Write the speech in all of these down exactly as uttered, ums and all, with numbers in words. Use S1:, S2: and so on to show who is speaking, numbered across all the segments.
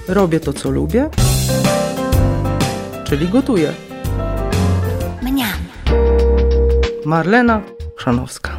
S1: Robię to, co lubię, czyli gotuję.
S2: Mniam.
S1: Marlena Chrzanowska.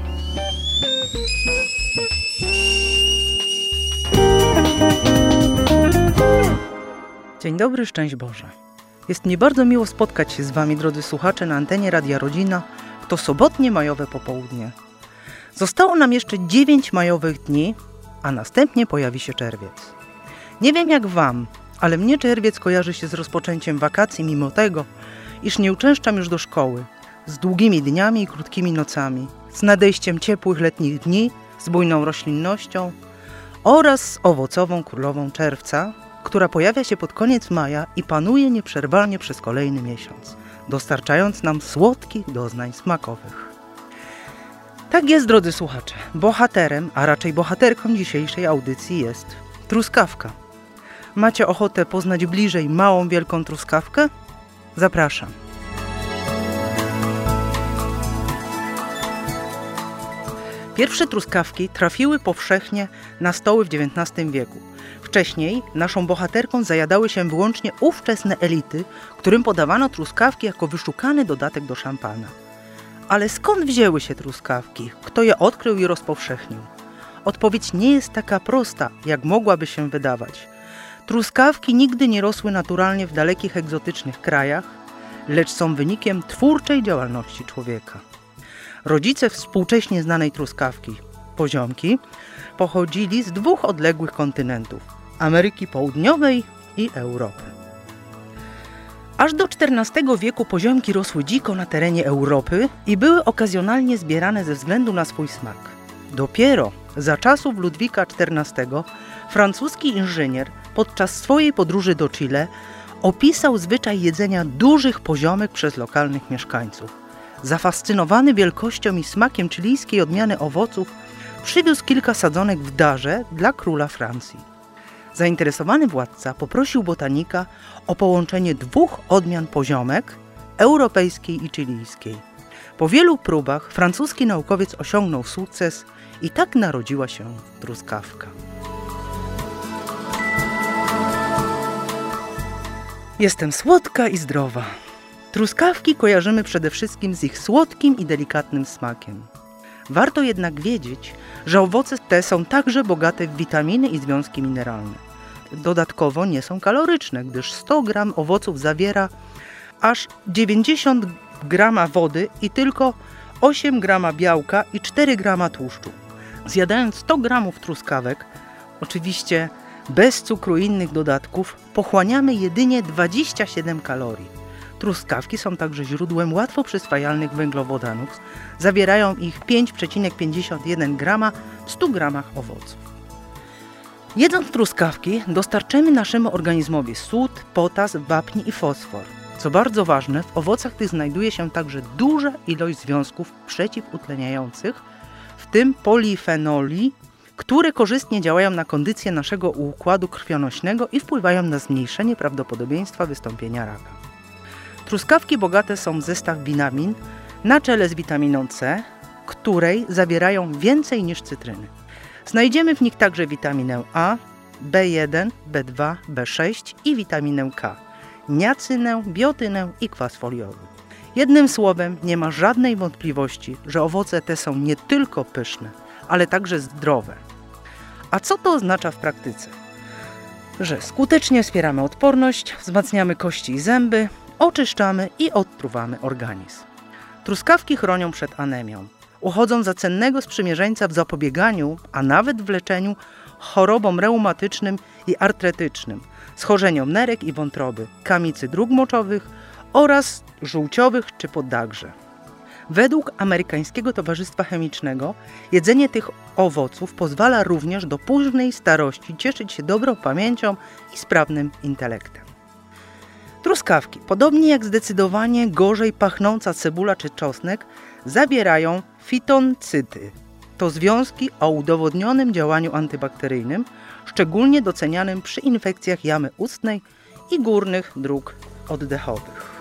S1: Dzień dobry, szczęść Boże. Jest mi bardzo miło spotkać się z Wami, drodzy słuchacze, na antenie Radia Rodzina w to sobotnie majowe popołudnie. Zostało nam jeszcze dziewięć majowych dni, a następnie pojawi się czerwiec. Nie wiem jak Wam, ale mnie czerwiec kojarzy się z rozpoczęciem wakacji, mimo tego, iż nie uczęszczam już do szkoły, z długimi dniami i krótkimi nocami, z nadejściem ciepłych letnich dni, z bujną roślinnością oraz z owocową królową czerwca, która pojawia się pod koniec maja i panuje nieprzerwanie przez kolejny miesiąc, dostarczając nam słodkich doznań smakowych. Tak jest, drodzy słuchacze, bohaterem, a raczej bohaterką dzisiejszej audycji jest truskawka. Macie ochotę poznać bliżej małą, wielką truskawkę? Zapraszam. Pierwsze truskawki trafiły powszechnie na stoły w dziewiętnastym wieku. Wcześniej naszą bohaterką zajadały się wyłącznie ówczesne elity, którym podawano truskawki jako wyszukany dodatek do szampana. Ale skąd wzięły się truskawki? Kto je odkrył i rozpowszechnił? Odpowiedź nie jest taka prosta, jak mogłaby się wydawać. Truskawki nigdy nie rosły naturalnie w dalekich, egzotycznych krajach, lecz są wynikiem twórczej działalności człowieka. Rodzice współcześnie znanej truskawki, poziomki, pochodzili z dwóch odległych kontynentów – Ameryki Południowej i Europy. Aż do czternastego wieku poziomki rosły dziko na terenie Europy i były okazjonalnie zbierane ze względu na swój smak. Dopiero za czasów Ludwika czternastego francuski inżynier podczas swojej podróży do Chile opisał zwyczaj jedzenia dużych poziomek przez lokalnych mieszkańców. Zafascynowany wielkością i smakiem chilijskiej odmiany owoców, przywiózł kilka sadzonek w darze dla króla Francji. Zainteresowany władca poprosił botanika o połączenie dwóch odmian poziomek, europejskiej i chilijskiej. Po wielu próbach francuski naukowiec osiągnął sukces i tak narodziła się truskawka. Jestem słodka i zdrowa. Truskawki kojarzymy przede wszystkim z ich słodkim i delikatnym smakiem. Warto jednak wiedzieć, że owoce te są także bogate w witaminy i związki mineralne. Dodatkowo nie są kaloryczne, gdyż sto gramów owoców zawiera aż dziewięćdziesiąt gramów wody i tylko osiem gramów białka i cztery gramy tłuszczu. Zjadając sto gramów truskawek, oczywiście bez cukru i innych dodatków, pochłaniamy jedynie dwadzieścia siedem kalorii. Truskawki są także źródłem łatwo przyswajalnych węglowodanów. Zawierają ich pięć przecinek pięćdziesiąt jeden grama w stu gramach owoców. Jedząc truskawki dostarczymy naszemu organizmowi sód, potas, wapń i fosfor. Co bardzo ważne, w owocach tych znajduje się także duża ilość związków przeciwutleniających, w tym polifenoli, które korzystnie działają na kondycję naszego układu krwionośnego i wpływają na zmniejszenie prawdopodobieństwa wystąpienia raka. Truskawki bogate są w zestaw witamin, na czele z witaminą C, której zawierają więcej niż cytryny. Znajdziemy w nich także witaminę A, B jeden, B dwa, B sześć i witaminę K, niacynę, biotynę i kwas foliowy. Jednym słowem, nie ma żadnej wątpliwości, że owoce te są nie tylko pyszne, ale także zdrowe. A co to oznacza w praktyce? Że skutecznie wspieramy odporność, wzmacniamy kości i zęby, oczyszczamy i odtruwamy organizm. Truskawki chronią przed anemią. Uchodzą za cennego sprzymierzeńca w zapobieganiu, a nawet w leczeniu chorobom reumatycznym i artretycznym, schorzeniom nerek i wątroby, kamicy dróg moczowych oraz żółciowych czy podagrze. Według Amerykańskiego Towarzystwa Chemicznego jedzenie tych owoców pozwala również do późnej starości cieszyć się dobrą pamięcią i sprawnym intelektem. Truskawki, podobnie jak zdecydowanie gorzej pachnąca cebula czy czosnek, zawierają fitoncydy. To związki o udowodnionym działaniu antybakteryjnym, szczególnie docenianym przy infekcjach jamy ustnej i górnych dróg oddechowych.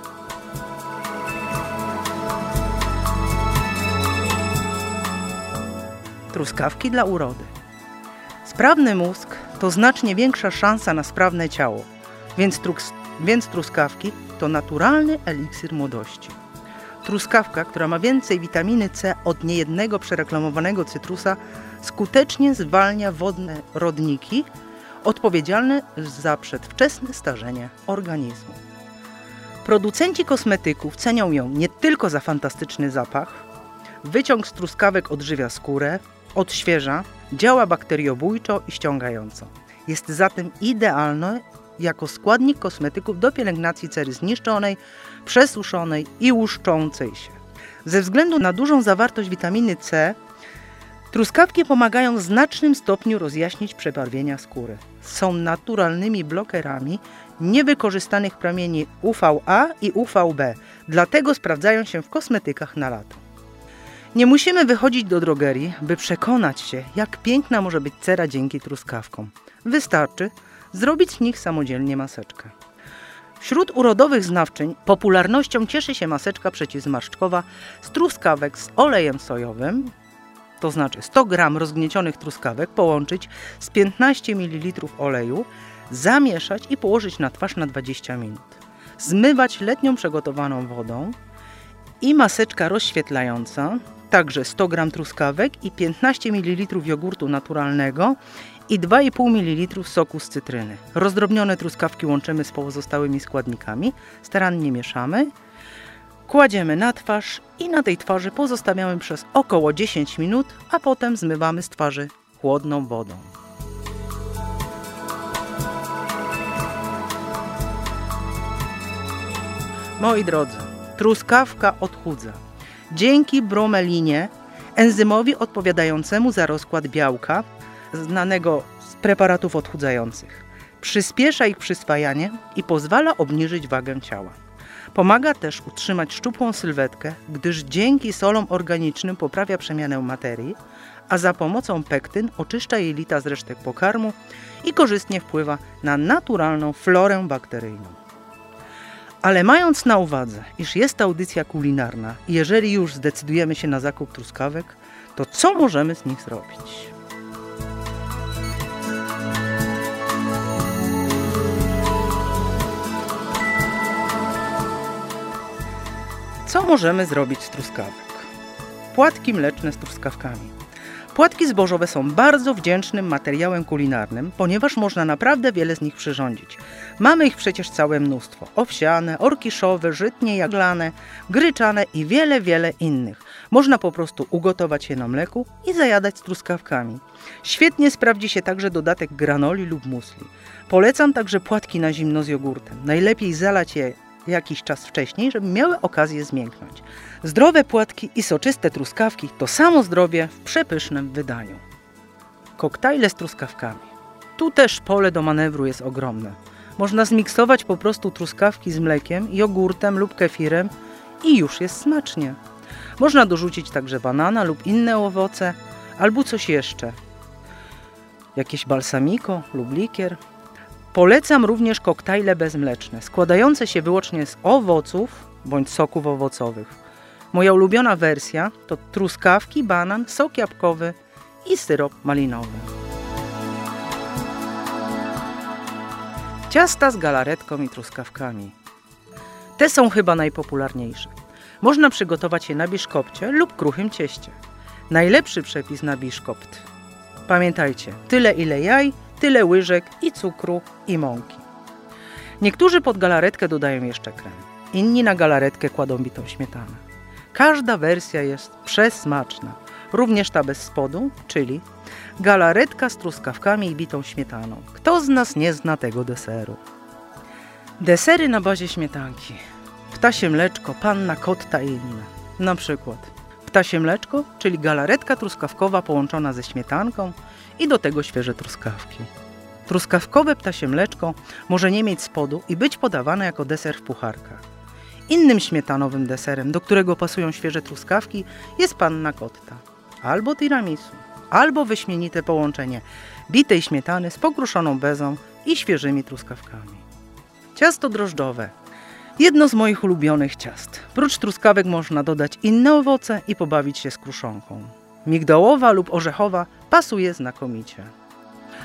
S1: Truskawki dla urody. Sprawny mózg to znacznie większa szansa na sprawne ciało, więc, trus więc truskawki to naturalny eliksir młodości. Truskawka, która ma więcej witaminy C od niejednego przereklamowanego cytrusa, skutecznie zwalnia wodne rodniki odpowiedzialne za przedwczesne starzenie organizmu. Producenci kosmetyków cenią ją nie tylko za fantastyczny zapach, wyciąg z truskawek odżywia skórę, odświeża, działa bakteriobójczo i ściągająco. Jest zatem idealne jako składnik kosmetyków do pielęgnacji cery zniszczonej, przesuszonej i łuszczącej się. Ze względu na dużą zawartość witaminy C, truskawki pomagają w znacznym stopniu rozjaśnić przebarwienia skóry. Są naturalnymi blokerami niewykorzystanych promieni U V A i U V B, dlatego sprawdzają się w kosmetykach na lato. Nie musimy wychodzić do drogerii, by przekonać się, jak piękna może być cera dzięki truskawkom. Wystarczy zrobić z nich samodzielnie maseczkę. Wśród urodowych znawczyń popularnością cieszy się maseczka przeciwzmarszczkowa z truskawek z olejem sojowym, to znaczy sto gram rozgniecionych truskawek połączyć z piętnaście mililitrów oleju, zamieszać i położyć na twarz na dwadzieścia minut. Zmywać letnią przegotowaną wodą i maseczka rozświetlająca, także sto gram truskawek i piętnaście mililitrów jogurtu naturalnego i dwa i pół mililitra soku z cytryny. Rozdrobnione truskawki łączymy z pozostałymi składnikami, starannie mieszamy, kładziemy na twarz i na tej twarzy pozostawiamy przez około dziesięć minut, a potem zmywamy z twarzy chłodną wodą. Moi drodzy, truskawka odchudza. Dzięki bromelinie, enzymowi odpowiadającemu za rozkład białka, znanego z preparatów odchudzających. Przyspiesza ich przyswajanie i pozwala obniżyć wagę ciała. Pomaga też utrzymać szczupłą sylwetkę, gdyż dzięki solom organicznym poprawia przemianę materii, a za pomocą pektyn oczyszcza jelita z resztek pokarmu i korzystnie wpływa na naturalną florę bakteryjną. Ale mając na uwadze, iż jest to audycja kulinarna i jeżeli już zdecydujemy się na zakup truskawek, to co możemy z nich zrobić? Co możemy zrobić z truskawek? Płatki mleczne z truskawkami. Płatki zbożowe są bardzo wdzięcznym materiałem kulinarnym, ponieważ można naprawdę wiele z nich przyrządzić. Mamy ich przecież całe mnóstwo. Owsiane, orkiszowe, żytnie, jaglane, gryczane i wiele, wiele innych. Można po prostu ugotować je na mleku i zajadać z truskawkami. Świetnie sprawdzi się także dodatek granoli lub musli. Polecam także płatki na zimno z jogurtem. Najlepiej zalać je jakiś czas wcześniej, żeby miały okazję zmięknąć. Zdrowe płatki i soczyste truskawki to samo zdrowie w przepysznym wydaniu. Koktajle z truskawkami. Tu też pole do manewru jest ogromne. Można zmiksować po prostu truskawki z mlekiem, jogurtem lub kefirem i już jest smacznie. Można dorzucić także banana lub inne owoce, albo coś jeszcze. Jakieś balsamico lub likier. Polecam również koktajle bezmleczne, składające się wyłącznie z owoców bądź soków owocowych. Moja ulubiona wersja to truskawki, banan, sok jabłkowy i syrop malinowy. Ciasta z galaretką i truskawkami. Te są chyba najpopularniejsze. Można przygotować je na biszkopcie lub kruchym cieście. Najlepszy przepis na biszkopt. Pamiętajcie, tyle ile jaj, tyle łyżek i cukru i mąki. Niektórzy pod galaretkę dodają jeszcze krem. Inni na galaretkę kładą bitą śmietanę. Każda wersja jest przesmaczna. Również ta bez spodu, czyli galaretka z truskawkami i bitą śmietaną. Kto z nas nie zna tego deseru? Desery na bazie śmietanki. Ptasie mleczko, panna cotta i inne. Na przykład ptasie mleczko, czyli galaretka truskawkowa połączona ze śmietanką i do tego świeże truskawki. Truskawkowe ptasie mleczko może nie mieć spodu i być podawane jako deser w pucharkach. Innym śmietanowym deserem, do którego pasują świeże truskawki, jest panna cotta, albo tiramisu, albo wyśmienite połączenie bitej śmietany z pokruszoną bezą i świeżymi truskawkami. Ciasto drożdżowe. Jedno z moich ulubionych ciast. Prócz truskawek można dodać inne owoce i pobawić się z kruszonką. Migdałowa lub orzechowa pasuje znakomicie.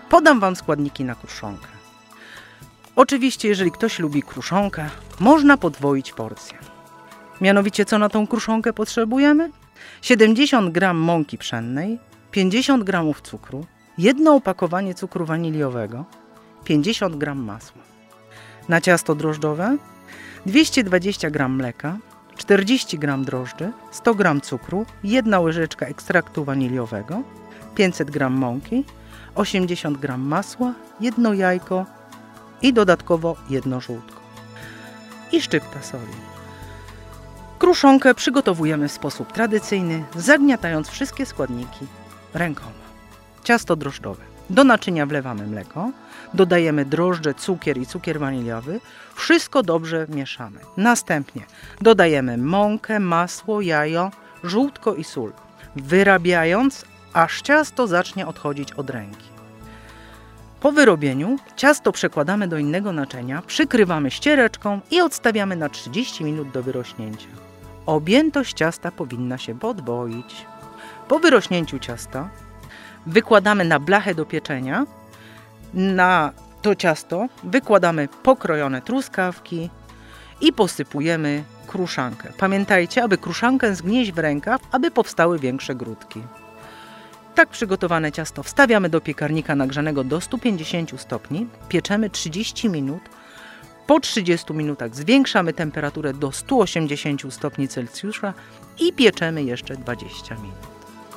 S1: Podam Wam składniki na kruszonkę. Oczywiście, jeżeli ktoś lubi kruszonkę, można podwoić porcję. Mianowicie, co na tą kruszonkę potrzebujemy? siedemdziesiąt gramów mąki pszennej, pięćdziesiąt gramów cukru, jedno opakowanie cukru waniliowego, pięćdziesiąt gramów masła. Na ciasto drożdżowe dwieście dwadzieścia gramów mleka, czterdzieści gramów drożdży, sto gramów cukru, jedna łyżeczka ekstraktu waniliowego, pięćset gramów mąki, osiemdziesiąt gramów masła, jedno jajko i dodatkowo jedno żółtko i szczypta soli. Kruszonkę przygotowujemy w sposób tradycyjny, zagniatając wszystkie składniki rękoma. Ciasto drożdżowe. Do naczynia wlewamy mleko, dodajemy drożdże, cukier i cukier waniliowy. Wszystko dobrze mieszamy. Następnie dodajemy mąkę, masło, jajo, żółtko i sól, wyrabiając, aż ciasto zacznie odchodzić od ręki. Po wyrobieniu ciasto przekładamy do innego naczynia, przykrywamy ściereczką i odstawiamy na trzydzieści minut do wyrośnięcia. Objętość ciasta powinna się podwoić. Po wyrośnięciu ciasta wykładamy na blachę do pieczenia. Na to ciasto wykładamy pokrojone truskawki i posypujemy kruszankę. Pamiętajcie, aby kruszankę zgnieść w rękaw, aby powstały większe grudki. Tak przygotowane ciasto wstawiamy do piekarnika nagrzanego do stu pięćdziesięciu stopni. Pieczemy trzydzieści minut. Po trzydziestu minutach zwiększamy temperaturę do stu osiemdziesięciu stopni Celsjusza i pieczemy jeszcze dwadzieścia minut.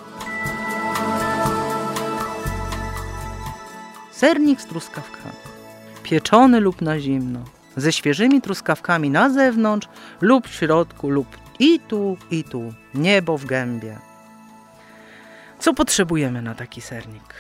S1: Sernik z truskawkami. Pieczony lub na zimno. Ze świeżymi truskawkami na zewnątrz lub w środku lub i tu, i tu. Niebo w gębie. Co potrzebujemy na taki sernik?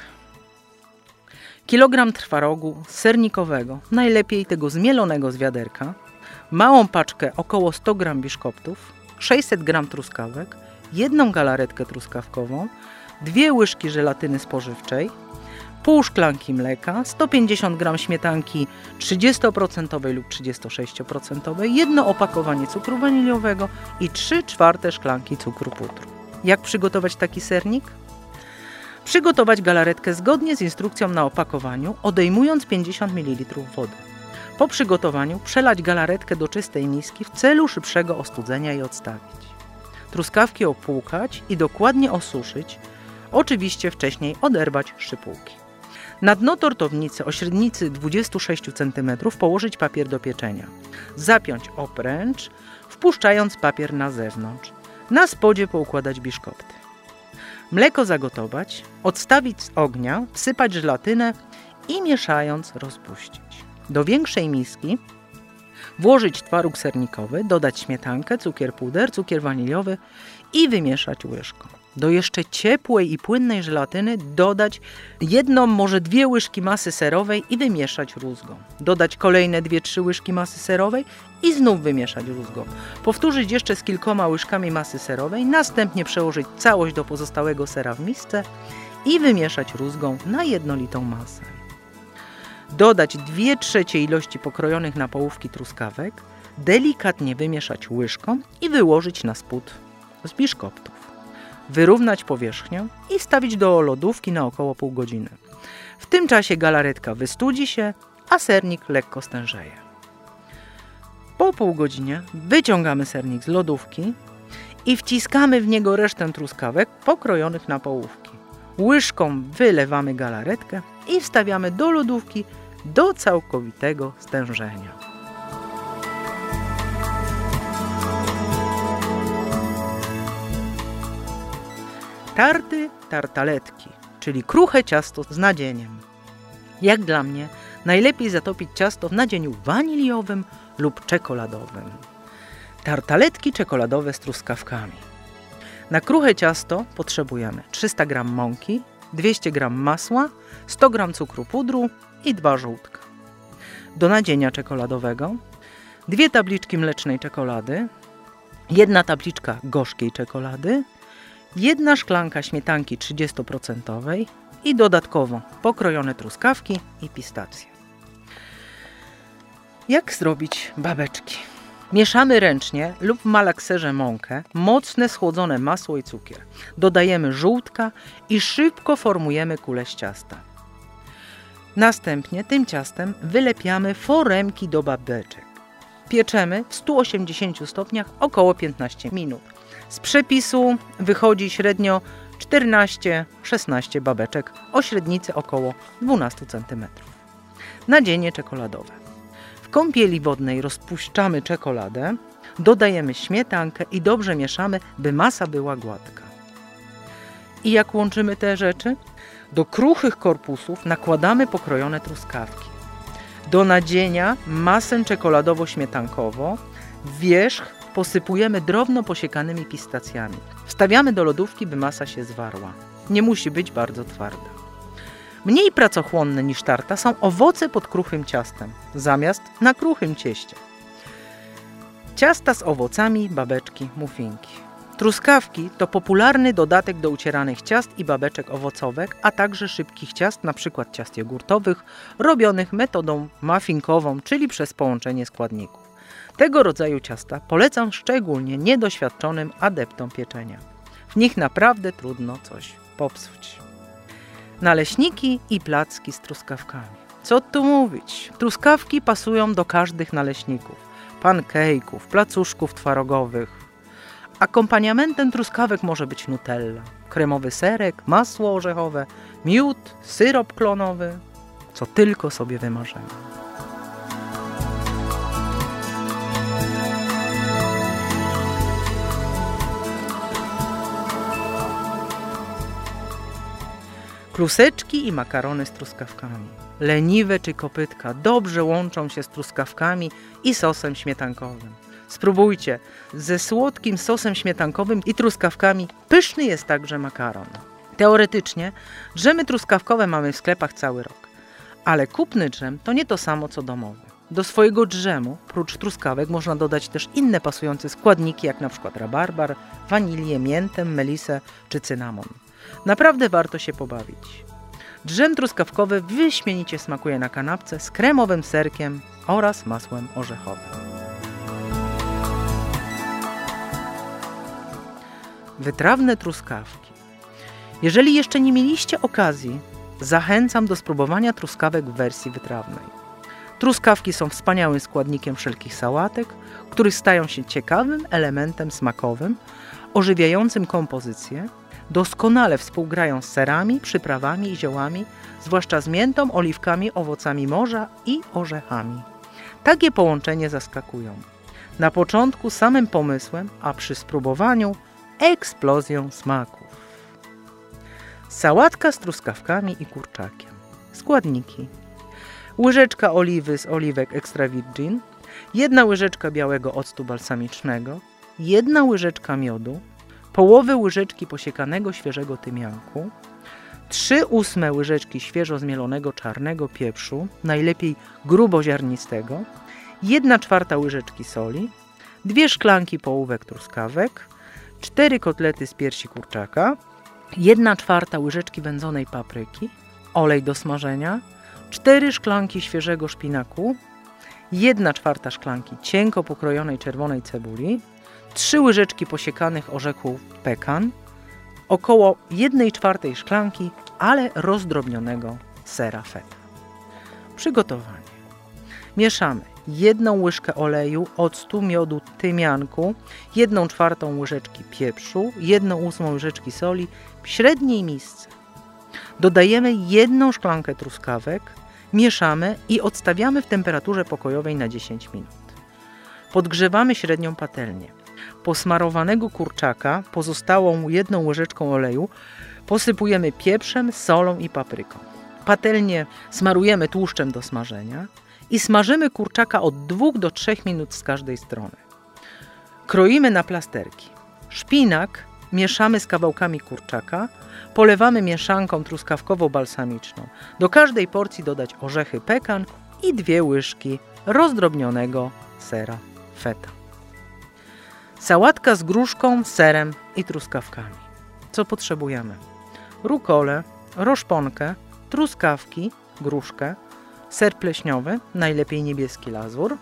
S1: Kilogram twarogu sernikowego, najlepiej tego zmielonego z wiaderka, małą paczkę około sto gramów biszkoptów, sześćset gramów truskawek, jedną galaretkę truskawkową, dwie łyżki żelatyny spożywczej, pół szklanki mleka, sto pięćdziesiąt gramów śmietanki trzydzieści procent lub trzydzieści sześć procent, jedno opakowanie cukru waniliowego i trzy czwarte szklanki cukru pudru. Jak przygotować taki sernik? Przygotować galaretkę zgodnie z instrukcją na opakowaniu, odejmując pięćdziesiąt mililitrów wody. Po przygotowaniu przelać galaretkę do czystej miski w celu szybszego ostudzenia i odstawić. Truskawki opłukać i dokładnie osuszyć, oczywiście wcześniej oderwać szczypułki. Na dno tortownicy o średnicy dwadzieścia sześć centymetrów położyć papier do pieczenia. Zapiąć obręcz, wpuszczając papier na zewnątrz. Na spodzie poukładać biszkopty. Mleko zagotować, odstawić z ognia, wsypać żelatynę i mieszając rozpuścić. Do większej miski włożyć twaróg sernikowy, dodać śmietankę, cukier puder, cukier waniliowy i wymieszać łyżką. Do jeszcze ciepłej i płynnej żelatyny dodać jedną, może dwie łyżki masy serowej i wymieszać rózgą. Dodać kolejne dwie trzy łyżki masy serowej i znów wymieszać rózgą. Powtórzyć jeszcze z kilkoma łyżkami masy serowej, następnie przełożyć całość do pozostałego sera w misce i wymieszać rózgą na jednolitą masę. Dodać dwie trzecie ilości pokrojonych na połówki truskawek, delikatnie wymieszać łyżką i wyłożyć na spód z biszkoptów. Wyrównać powierzchnię i wstawić do lodówki na około pół godziny. W tym czasie galaretka wystudzi się, a sernik lekko stężeje. Po pół godzinie wyciągamy sernik z lodówki i wciskamy w niego resztę truskawek pokrojonych na połówki. Łyżką wylewamy galaretkę i wstawiamy do lodówki do całkowitego stężenia. Tarty tartaletki, czyli kruche ciasto z nadzieniem. Jak dla mnie, najlepiej zatopić ciasto w nadzieniu waniliowym lub czekoladowym. Tartaletki czekoladowe z truskawkami. Na kruche ciasto potrzebujemy trzysta gramów mąki, dwieście gramów masła, sto gramów cukru pudru i dwa żółtka. Do nadzienia czekoladowego dwie tabliczki mlecznej czekolady, jedna tabliczka gorzkiej czekolady, jedna szklanka śmietanki trzydzieści procent i dodatkowo pokrojone truskawki i pistacje. Jak zrobić babeczki? Mieszamy ręcznie lub w malakserze mąkę, mocne schłodzone masło i cukier. Dodajemy żółtka i szybko formujemy kulę z ciasta. Następnie tym ciastem wylepiamy foremki do babeczek. Pieczemy w stu osiemdziesięciu stopniach około piętnaście minut. Z przepisu wychodzi średnio czternaście szesnaście babeczek o średnicy około dwanaście centymetrów. Nadzienie czekoladowe. W kąpieli wodnej rozpuszczamy czekoladę, dodajemy śmietankę i dobrze mieszamy, by masa była gładka. I jak łączymy te rzeczy? Do kruchych korpusów nakładamy pokrojone truskawki. Do nadzienia masę czekoladowo-śmietankową, wierzch posypujemy drobno posiekanymi pistacjami. Wstawiamy do lodówki, by masa się zwarła. Nie musi być bardzo twarda. Mniej pracochłonne niż tarta są owoce pod kruchym ciastem, zamiast na kruchym cieście. Ciasta z owocami, babeczki, muffinki. Truskawki to popularny dodatek do ucieranych ciast i babeczek owocowych, a także szybkich ciast, np. ciast jogurtowych, robionych metodą muffinkową, czyli przez połączenie składników. Tego rodzaju ciasta polecam szczególnie niedoświadczonym adeptom pieczenia. W nich naprawdę trudno coś popsuć. Naleśniki i placki z truskawkami. Co tu mówić? Truskawki pasują do każdych naleśników, pancake'ów, placuszków twarogowych. Akompaniamentem truskawek może być nutella, kremowy serek, masło orzechowe, miód, syrop klonowy, co tylko sobie wymarzymy. Kluseczki i makarony z truskawkami. Leniwe czy kopytka dobrze łączą się z truskawkami i sosem śmietankowym. Spróbujcie, ze słodkim sosem śmietankowym i truskawkami pyszny jest także makaron. Teoretycznie drzemy truskawkowe mamy w sklepach cały rok, ale kupny drzem to nie to samo co domowy. Do swojego drzemu, prócz truskawek, można dodać też inne pasujące składniki, jak np. rabarbar, wanilię, miętę, melisę czy cynamon. Naprawdę warto się pobawić. Drzem truskawkowy wyśmienicie smakuje na kanapce z kremowym serkiem oraz masłem orzechowym. Wytrawne truskawki. Jeżeli jeszcze nie mieliście okazji, zachęcam do spróbowania truskawek w wersji wytrawnej. Truskawki są wspaniałym składnikiem wszelkich sałatek, których stają się ciekawym elementem smakowym, ożywiającym kompozycję, doskonale współgrają z serami, przyprawami i ziołami, zwłaszcza z miętą, oliwkami, owocami morza i orzechami. Takie połączenie zaskakują. Na początku samym pomysłem, a przy spróbowaniu eksplozją smaków. Sałatka z truskawkami i kurczakiem. Składniki: łyżeczka oliwy z oliwek extra virgin, jedna łyżeczka białego octu balsamicznego, jedna łyżeczka miodu, połowę łyżeczki posiekanego świeżego tymianku, trzy ósme łyżeczki świeżo zmielonego czarnego pieprzu, najlepiej gruboziarnistego, jedna czwarta łyżeczki soli, dwie szklanki połówek truskawek, cztery kotlety z piersi kurczaka, jedna czwarta łyżeczki wędzonej papryki, olej do smażenia, cztery szklanki świeżego szpinaku, jedna czwarta szklanki cienko pokrojonej czerwonej cebuli, trzy łyżeczki posiekanych orzechów pekan, około jednej czwartej szklanki, ale rozdrobnionego sera feta. Przygotowanie. Mieszamy jedną łyżkę oleju, octu, miodu, tymianku, jedną czwartą łyżeczki pieprzu, jedną ósmą łyżeczki soli w średniej misce. Dodajemy jedną szklankę truskawek, mieszamy i odstawiamy w temperaturze pokojowej na dziesięć minut. Podgrzewamy średnią patelnię. Posmarowanego kurczaka pozostałą jedną łyżeczką oleju posypujemy pieprzem, solą i papryką. Patelnię smarujemy tłuszczem do smażenia i smażymy kurczaka od dwóch do trzech minut z każdej strony. Kroimy na plasterki. Szpinak mieszamy z kawałkami kurczaka, polewamy mieszanką truskawkowo-balsamiczną. Do każdej porcji dodać orzechy pekan i dwie łyżki rozdrobnionego sera feta. Sałatka z gruszką, serem i truskawkami. Co potrzebujemy? Rukolę, roszponkę, truskawki, gruszkę, ser pleśniowy, najlepiej niebieski lazur,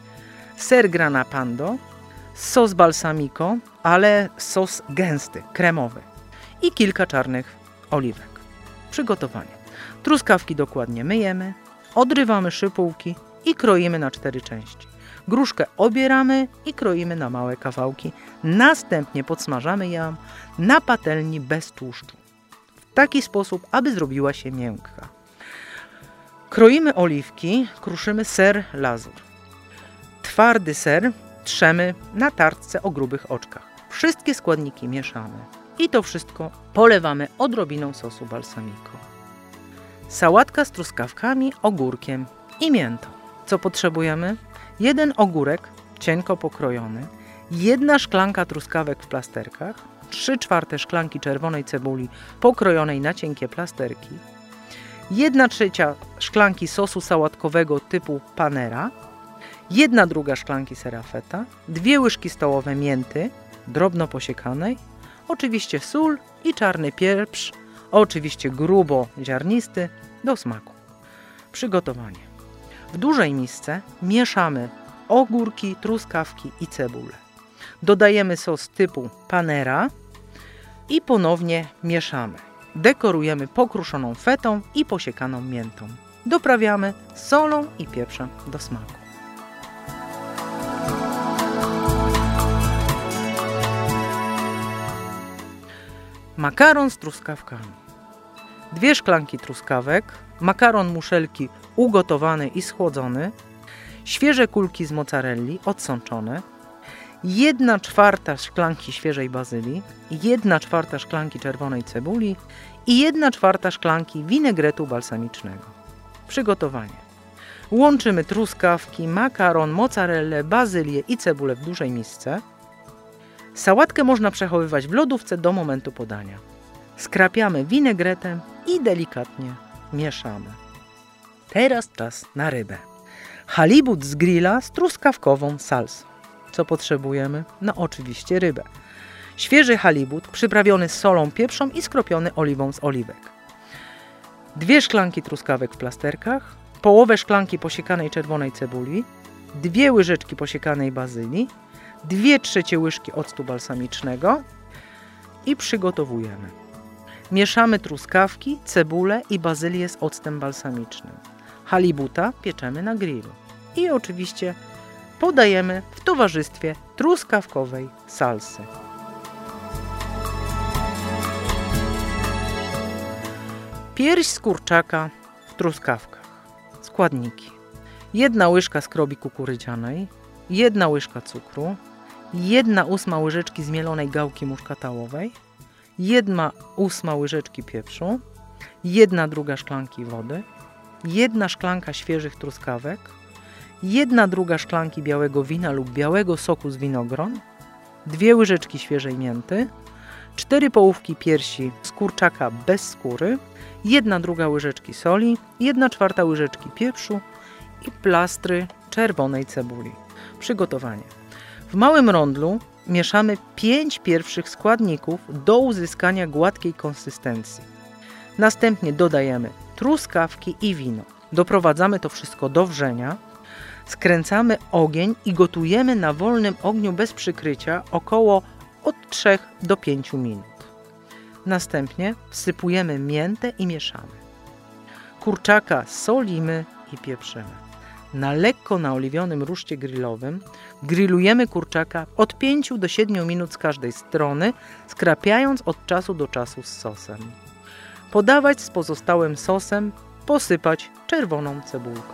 S1: ser grana pando, sos balsamico, ale sos gęsty, kremowy i kilka czarnych oliwek. Przygotowanie. Truskawki dokładnie myjemy, odrywamy szypułki i kroimy na cztery części. Gruszkę obieramy i kroimy na małe kawałki. Następnie podsmażamy ją na patelni bez tłuszczu. W taki sposób, aby zrobiła się miękka. Kroimy oliwki, kruszymy ser lazur. Twardy ser trzemy na tartce o grubych oczkach. Wszystkie składniki mieszamy i to wszystko polewamy odrobiną sosu balsamico. Sałatka z truskawkami, ogórkiem i miętą. Co potrzebujemy? Jeden ogórek cienko pokrojony, jedna szklanka truskawek w plasterkach, trzy czwarte szklanki czerwonej cebuli pokrojonej na cienkie plasterki, jedna trzecia szklanki sosu sałatkowego typu panera, jedna druga szklanki sera feta, dwie łyżki stołowe mięty drobno posiekanej, oczywiście sól i czarny pieprz, oczywiście grubo ziarnisty do smaku. Przygotowanie. W dużej misce mieszamy ogórki, truskawki i cebulę. Dodajemy sos typu panera i ponownie mieszamy. Dekorujemy pokruszoną fetą i posiekaną miętą. Doprawiamy solą i pieprzem do smaku. Makaron z truskawkami. Dwie szklanki truskawek, makaron muszelki ugotowany i schłodzony, świeże kulki z mozzarelli odsączone, jedna czwarta szklanki świeżej bazylii, jedna czwarta szklanki czerwonej cebuli i jedna czwarta szklanki winegretu balsamicznego. Przygotowanie. Łączymy truskawki, makaron, mozzarellę, bazylię i cebulę w dużej misce. Sałatkę można przechowywać w lodówce do momentu podania. Skrapiamy winegretem i delikatnie mieszamy. Teraz czas na rybę. Halibut z grilla z truskawkową salsą. Co potrzebujemy? No oczywiście rybę. Świeży halibut przyprawiony solą, pieprzem i skropiony oliwą z oliwek. Dwie szklanki truskawek w plasterkach, połowę szklanki posiekanej czerwonej cebuli, dwie łyżeczki posiekanej bazylii, dwie trzecie łyżki octu balsamicznego i przygotowujemy. Mieszamy truskawki, cebulę i bazylię z octem balsamicznym. Halibuta pieczemy na grillu. I oczywiście podajemy w towarzystwie truskawkowej salsy. Pierś z kurczaka w truskawkach. Składniki. Jedna łyżka skrobi kukurydzianej, jedna łyżka cukru, jedna ósma łyżeczki zmielonej gałki muszkatałowej, jedna ósma łyżeczki pieprzu, jedna druga szklanki wody, jedna szklanka świeżych truskawek, jedna druga szklanki białego wina lub białego soku z winogron, dwie łyżeczki świeżej mięty, cztery połówki piersi z kurczaka bez skóry, jedna druga łyżeczki soli, jedna czwarta łyżeczki pieprzu i plastry czerwonej cebuli. Przygotowanie. W małym rondlu mieszamy pięć pierwszych składników do uzyskania gładkiej konsystencji. Następnie dodajemy truskawki i wino. Doprowadzamy to wszystko do wrzenia. Skręcamy ogień i gotujemy na wolnym ogniu bez przykrycia około od trzech do pięciu minut. Następnie wsypujemy miętę i mieszamy. Kurczaka solimy i pieprzymy. Na lekko naoliwionym ruszcie grillowym grillujemy kurczaka od pięciu do siedmiu minut z każdej strony, skrapiając od czasu do czasu z sosem. Podawać z pozostałym sosem, posypać czerwoną cebulką.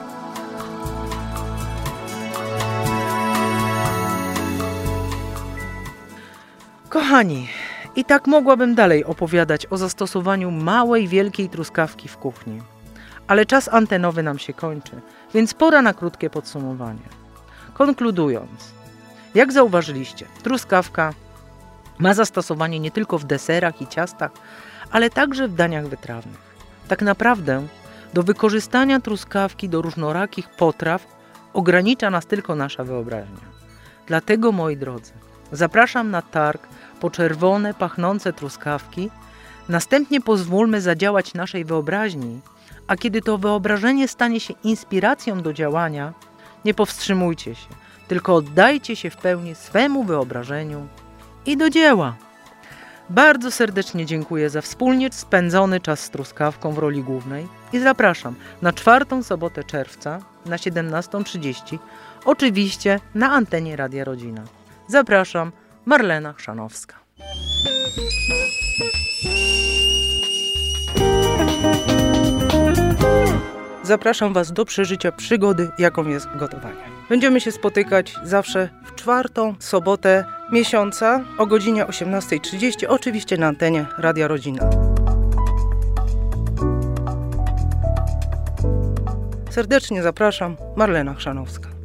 S1: Kochani, i tak mogłabym dalej opowiadać o zastosowaniu małej, wielkiej truskawki w kuchni. Ale czas antenowy nam się kończy, więc pora na krótkie podsumowanie. Konkludując, jak zauważyliście, truskawka ma zastosowanie nie tylko w deserach i ciastach, ale także w daniach wytrawnych. Tak naprawdę do wykorzystania truskawki do różnorakich potraw ogranicza nas tylko nasza wyobraźnia. Dlatego, moi drodzy, zapraszam na targ po czerwone, pachnące truskawki, następnie pozwólmy zadziałać naszej wyobraźni, a kiedy to wyobrażenie stanie się inspiracją do działania, nie powstrzymujcie się, tylko oddajcie się w pełni swemu wyobrażeniu i do dzieła. Bardzo serdecznie dziękuję za wspólnie spędzony czas z truskawką w roli głównej i zapraszam na czwartą sobotę czerwca na siedemnastą trzydzieści, oczywiście na antenie Radia Rodzina. Zapraszam, Marlena Chrzanowska. Zapraszam Was do przeżycia przygody, jaką jest gotowanie. Będziemy się spotykać zawsze w czwartą sobotę miesiąca o godzinie osiemnastej trzydzieści, oczywiście na antenie Radia Rodzina. Serdecznie zapraszam, Marlena Chrzanowska.